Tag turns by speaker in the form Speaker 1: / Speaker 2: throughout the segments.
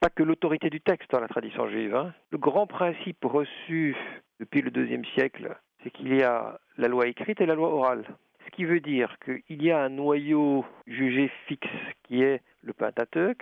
Speaker 1: pas que l'autorité du texte dans la tradition juive. Le grand principe reçu depuis le IIe siècle, c'est qu'il y a la loi écrite et la loi orale. Ce qui veut dire qu'il y a un noyau jugé fixe qui est le Pentateuque,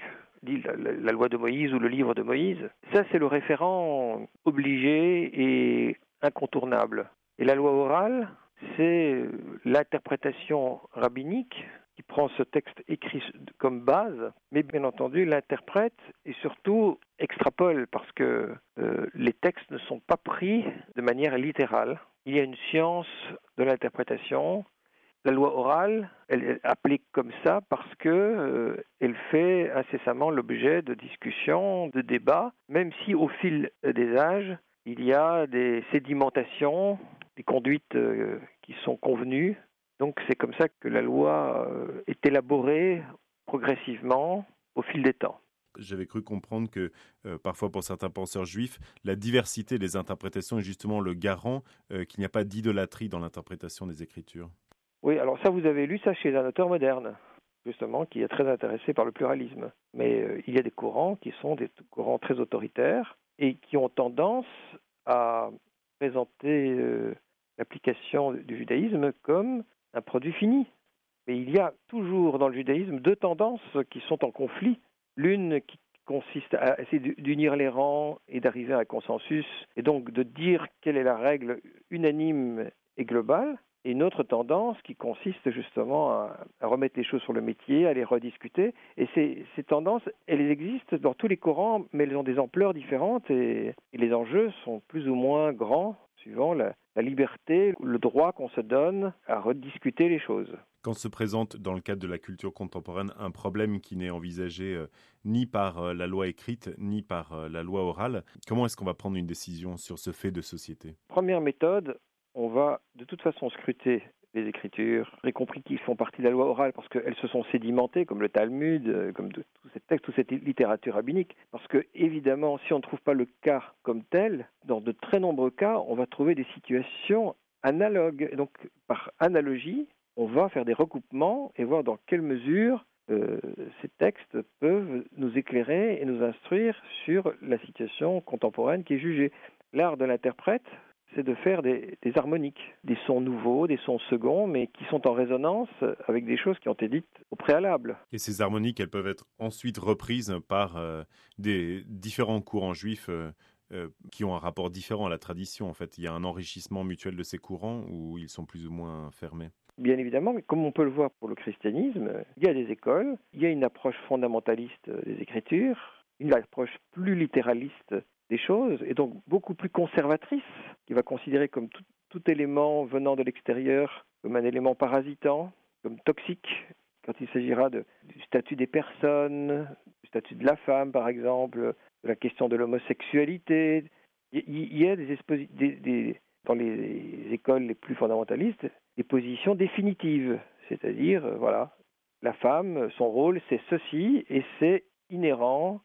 Speaker 1: la loi de Moïse ou le livre de Moïse. Ça, c'est le référent obligé et incontournable. Et la loi orale, c'est l'interprétation rabbinique qui prend ce texte écrit comme base, mais bien entendu l'interprète et surtout extrapole parce que les textes ne sont pas pris de manière littérale. Il y a une science de l'interprétation. La loi orale, elle est appelée comme ça parce que elle fait incessamment l'objet de discussions, de débats, même si au fil des âges, il y a des sédimentations, des conduites qui sont convenues. Donc c'est comme ça que la loi est élaborée progressivement au fil des temps.
Speaker 2: J'avais cru comprendre que parfois pour certains penseurs juifs, la diversité des interprétations est justement le garant qu'il n'y a pas d'idolâtrie dans l'interprétation des Écritures.
Speaker 1: Oui, alors ça, vous avez lu ça chez un auteur moderne, justement, qui est très intéressé par le pluralisme. Mais il y a des courants qui sont des courants très autoritaires et qui ont tendance à présenter l'application du judaïsme comme un produit fini. Mais il y a toujours dans le judaïsme deux tendances qui sont en conflit. L'une qui consiste à essayer d'unir les rangs et d'arriver à un consensus, et donc de dire quelle est la règle unanime et globale. Et une autre tendance qui consiste justement à remettre les choses sur le métier, à les rediscuter. Et ces tendances, elles existent dans tous les courants, mais elles ont des ampleurs différentes et les enjeux sont plus ou moins grands, suivant la liberté, le droit qu'on se donne à rediscuter les choses.
Speaker 2: Quand se présente dans le cadre de la culture contemporaine un problème qui n'est envisagé ni par la loi écrite, ni par la loi orale, comment est-ce qu'on va prendre une décision sur ce fait de société ?
Speaker 1: Première méthode, on va de toute façon scruter les Écritures, y compris qu'ils font partie de la loi orale, parce qu'elles se sont sédimentées, comme le Talmud, comme tous ces textes, toute cette littérature rabbinique. Parce que, évidemment, si on ne trouve pas le cas comme tel, dans de très nombreux cas, on va trouver des situations analogues. Et donc, par analogie, on va faire des recoupements et voir dans quelle mesure ces textes peuvent nous éclairer et nous instruire sur la situation contemporaine qui est jugée. L'art de l'interprète, c'est de faire des harmoniques, des sons nouveaux, des sons seconds, mais qui sont en résonance avec des choses qui ont été dites au préalable.
Speaker 2: Et ces harmoniques, elles peuvent être ensuite reprises par des différents courants juifs qui ont un rapport différent à la tradition. En fait, il y a un enrichissement mutuel de ces courants où ils sont plus ou moins fermés.
Speaker 1: Bien évidemment, mais comme on peut le voir pour le christianisme, il y a des écoles, il y a une approche fondamentaliste des Écritures, une approche plus littéraliste des choses, et donc beaucoup plus conservatrice, qui va considérer comme tout élément venant de l'extérieur comme un élément parasitant, comme toxique, quand il s'agira du statut des personnes, du statut de la femme par exemple, de la question de l'homosexualité. Il y a dans les écoles les plus fondamentalistes, des positions définitives, c'est-à-dire, la femme, son rôle, c'est ceci, et c'est inhérent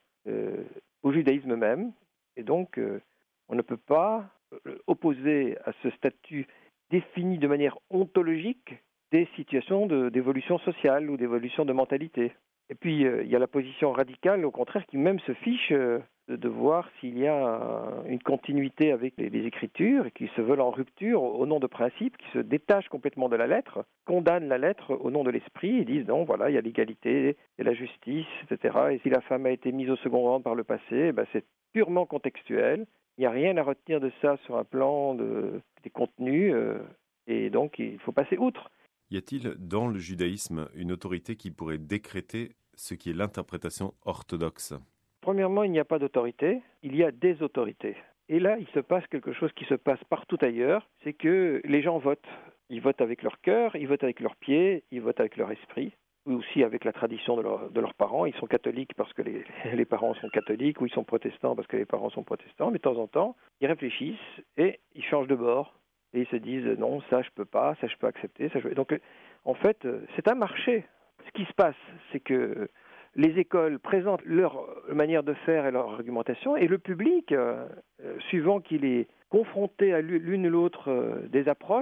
Speaker 1: au judaïsme même. Et donc, on ne peut pas opposer à ce statut défini de manière ontologique des situations d'évolution sociale ou d'évolution de mentalité. Et puis, il y a la position radicale, au contraire, qui même se fiche de voir s'il y a une continuité avec les Écritures et qui se veulent en rupture au nom de principes, qui se détachent complètement de la lettre, condamnent la lettre au nom de l'esprit et disent non, voilà, il y a l'égalité, il y a la justice, etc. Et si la femme a été mise au second rang par le passé, c'est purement contextuel. Il n'y a rien à retenir de ça sur un plan des contenus et donc il faut passer outre.
Speaker 2: Y a-t-il dans le judaïsme une autorité qui pourrait décréter ce qui est l'interprétation orthodoxe ?
Speaker 1: Premièrement, il n'y a pas d'autorité, il y a des autorités. Et là, il se passe quelque chose qui se passe partout ailleurs, c'est que les gens votent. Ils votent avec leur cœur, ils votent avec leurs pieds, ils votent avec leur esprit, ou aussi avec la tradition de leurs parents. Ils sont catholiques parce que les parents sont catholiques, ou ils sont protestants parce que les parents sont protestants, mais de temps en temps, ils réfléchissent et ils changent de bord. Et ils se disent non, ça je peux pas, ça je peux accepter. Donc en fait, c'est un marché. Ce qui se passe, c'est que les écoles présentent leur manière de faire et leur argumentation, et le public, suivant qu'il est confronté à l'une ou l'autre des approches,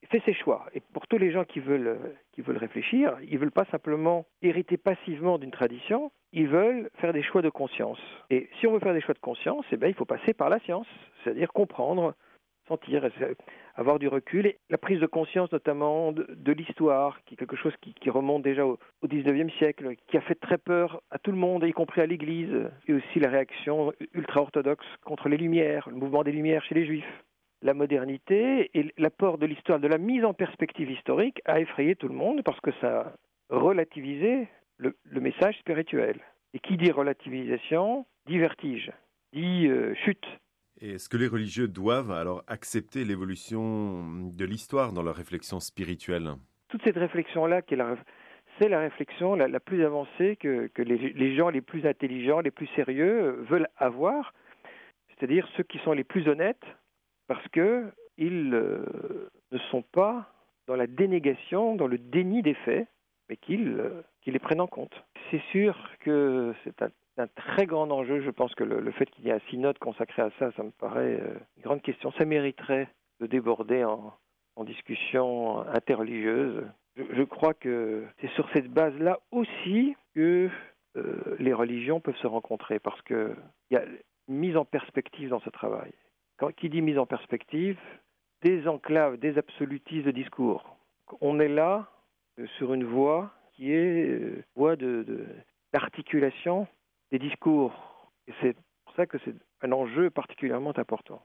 Speaker 1: fait ses choix. Et pour tous les gens qui veulent réfléchir, ils ne veulent pas simplement hériter passivement d'une tradition, ils veulent faire des choix de conscience. Et si on veut faire des choix de conscience, eh bien, il faut passer par la science, c'est-à-dire comprendre, sentir, avoir du recul. Et la prise de conscience notamment de l'histoire, qui est quelque chose qui remonte déjà au XIXe siècle, qui a fait très peur à tout le monde, y compris à l'Église, et aussi la réaction ultra-orthodoxe contre les Lumières, le mouvement des Lumières chez les Juifs. La modernité et l'apport de l'histoire, de la mise en perspective historique a effrayé tout le monde parce que ça a relativisé le message spirituel. Et qui dit relativisation, dit vertige, dit chute.
Speaker 2: Et est-ce que les religieux doivent alors accepter l'évolution de l'histoire dans leur réflexion spirituelle ?
Speaker 1: Toute cette réflexion-là, c'est la réflexion la plus avancée que les gens les plus intelligents, les plus sérieux veulent avoir, c'est-à-dire ceux qui sont les plus honnêtes, parce qu'ils ne sont pas dans la dénégation, dans le déni des faits, mais qu'ils les prennent en compte. C'est sûr que c'est un très grand enjeu. Je pense que le fait qu'il y ait un synode consacré à ça, ça me paraît une grande question. Ça mériterait de déborder en discussion interreligieuse. Je crois que c'est sur cette base-là aussi que les religions peuvent se rencontrer, parce qu'il y a une mise en perspective dans ce travail. Qui dit mise en perspective, des enclaves, des absolutistes de discours. On est là sur une voie qui est voie d'articulation des discours. Et c'est pour ça que c'est un enjeu particulièrement important.